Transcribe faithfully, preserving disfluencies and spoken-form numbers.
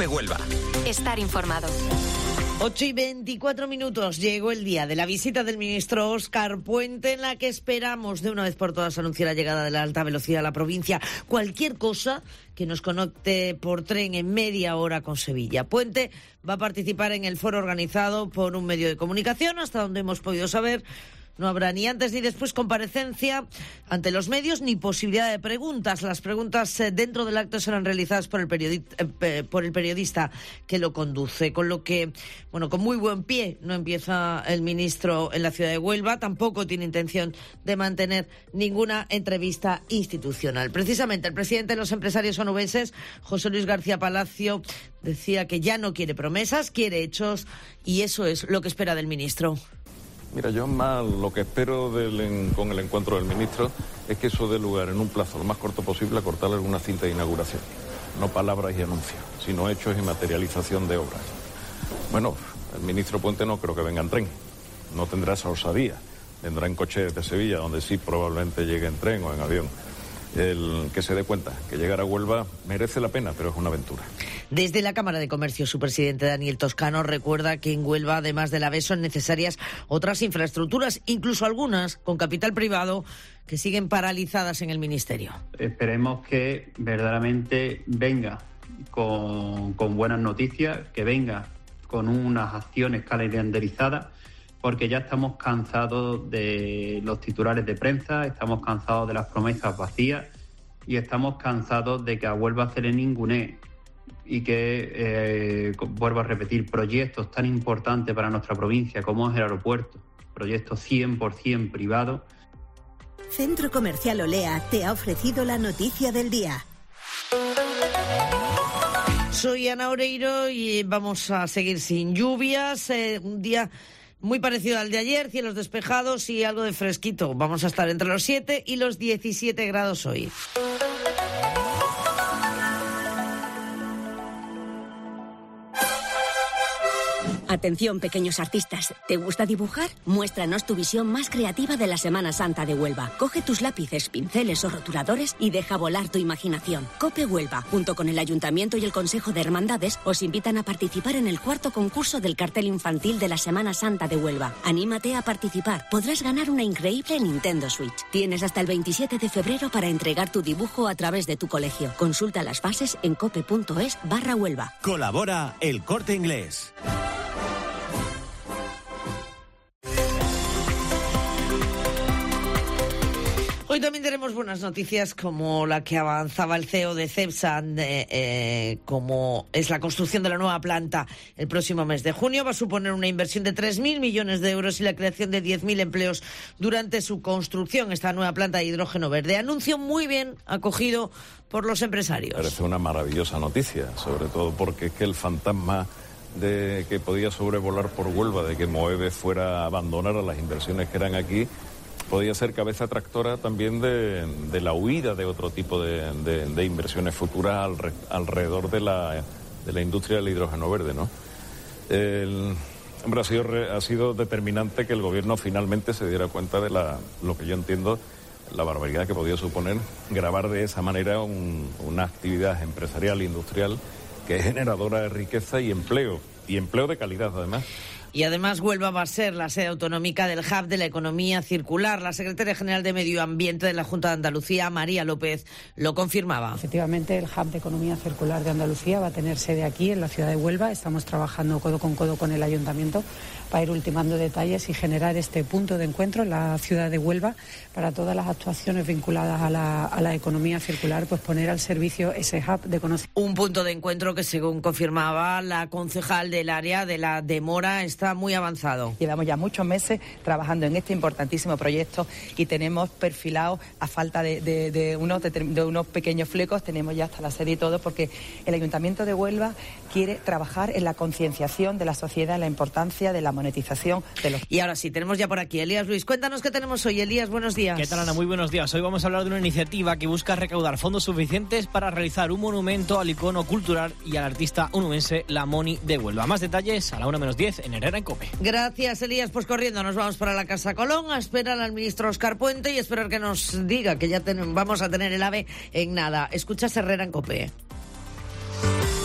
COPE Huelva. Estar informado. ocho y veinticuatro minutos. Llegó el día de la visita del ministro Óscar Puente, en la que esperamos de una vez por todas anunciar la llegada de la alta velocidad a la provincia. Cualquier cosa que nos conecte por tren en media hora con Sevilla. Puente va a participar en el foro organizado por un medio de comunicación, hasta donde hemos podido saber. No habrá ni antes ni después comparecencia ante los medios ni posibilidad de preguntas. Las preguntas eh, dentro del acto serán realizadas por el, periodi- eh, por el periodista que lo conduce. Con lo que, bueno, con muy buen pie no empieza el ministro en la ciudad de Huelva. Tampoco tiene intención de mantener ninguna entrevista institucional. Precisamente el presidente de los empresarios onubenses, José Luis García Palacio, decía que ya no quiere promesas, quiere hechos, y eso es lo que espera del ministro. Mira, yo más lo que espero del, con el encuentro del ministro es que eso dé lugar en un plazo lo más corto posible a cortar alguna cinta de inauguración. No palabras y anuncios, sino hechos y materialización de obras. Bueno, el ministro Puente no creo que venga en tren, no tendrá esa osadía. Vendrá en coche desde Sevilla, donde sí probablemente llegue en tren o en avión. El que se dé cuenta que llegar a Huelva merece la pena, pero es una aventura. Desde la Cámara de Comercio, su presidente Daniel Toscano recuerda que en Huelva, además del AVE, son necesarias otras infraestructuras, incluso algunas con capital privado, que siguen paralizadas en el Ministerio. Esperemos que verdaderamente venga con, con buenas noticias, que venga con unas acciones calendarizadas, porque ya estamos cansados de los titulares de prensa, estamos cansados de las promesas vacías y estamos cansados de que a Huelva se le ningunee y que, eh, vuelvo a repetir, proyectos tan importantes para nuestra provincia como es el aeropuerto, proyectos cien por ciento privados. Centro Comercial Olea te ha ofrecido la noticia del día. Soy Ana Oreiro y vamos a seguir sin lluvias, eh, un día muy parecido al de ayer, cielos despejados y algo de fresquito. Vamos a estar entre los siete y los diecisiete grados hoy. Atención, pequeños artistas. ¿Te gusta dibujar? Muéstranos tu visión más creativa de la Semana Santa de Huelva. Coge tus lápices, pinceles o rotuladores y deja volar tu imaginación. COPE Huelva, junto con el Ayuntamiento y el Consejo de Hermandades, os invitan a participar en el cuarto concurso del cartel infantil de la Semana Santa de Huelva. Anímate a participar. Podrás ganar una increíble Nintendo Switch. Tienes hasta el veintisiete de febrero para entregar tu dibujo a través de tu colegio. Consulta las bases en cope.es barra Huelva. Colabora El Corte Inglés. Hoy también tenemos buenas noticias, como la que avanzaba el C E O de Cepsa, eh, eh, como es la construcción de la nueva planta el próximo mes de junio. Va a suponer una inversión de tres mil millones de euros y la creación de diez mil empleos durante su construcción, esta nueva planta de hidrógeno verde. Anuncio muy bien acogido por los empresarios. Parece una maravillosa noticia, sobre todo porque es que el fantasma de que podía sobrevolar por Huelva, de que Moeve fuera a abandonar a las inversiones que eran aquí, podía ser cabeza tractora también de, de la huida de otro tipo de, de, de inversiones futuras al, alrededor de la, de la industria del hidrógeno verde, ¿no? El, hombre, ha sido, ha sido determinante que el gobierno finalmente se diera cuenta de la, lo que yo entiendo, la barbaridad que podía suponer grabar de esa manera un, una actividad empresarial, industrial, que es generadora de riqueza y empleo, y empleo de calidad además. Y además Huelva va a ser la sede autonómica del Hub de la Economía Circular. La secretaria general de Medio Ambiente de la Junta de Andalucía, María López, lo confirmaba. Efectivamente, el Hub de Economía Circular de Andalucía va a tener sede aquí, en la ciudad de Huelva. Estamos trabajando codo con codo con el Ayuntamiento para ir ultimando detalles y generar este punto de encuentro en la ciudad de Huelva para todas las actuaciones vinculadas a la, a la economía circular, pues poner al servicio ese Hub de conocimiento. Un punto de encuentro que, según confirmaba la concejal del área de la Demora, está muy avanzado. Llevamos ya muchos meses trabajando en este importantísimo proyecto y tenemos perfilado, a falta de, de, de, unos, de, de unos pequeños flecos, tenemos ya hasta la sede y todo, porque el Ayuntamiento de Huelva quiere trabajar en la concienciación de la sociedad, en la importancia de la monetización de los... Y ahora sí, tenemos ya por aquí Elías Luis. Cuéntanos qué tenemos hoy. Elías, buenos días. ¿Qué tal, Ana? Muy buenos días. Hoy vamos a hablar de una iniciativa que busca recaudar fondos suficientes para realizar un monumento al icono cultural y al artista onubense La Moni de Huelva. Más detalles a la una menos diez en Herrera en COPE. Gracias, Elías. Pues corriendo nos vamos para la Casa Colón a esperar al ministro Óscar Puente y esperar que nos diga que ya ten- vamos a tener el AVE en nada. Escuchas Herrera en COPE.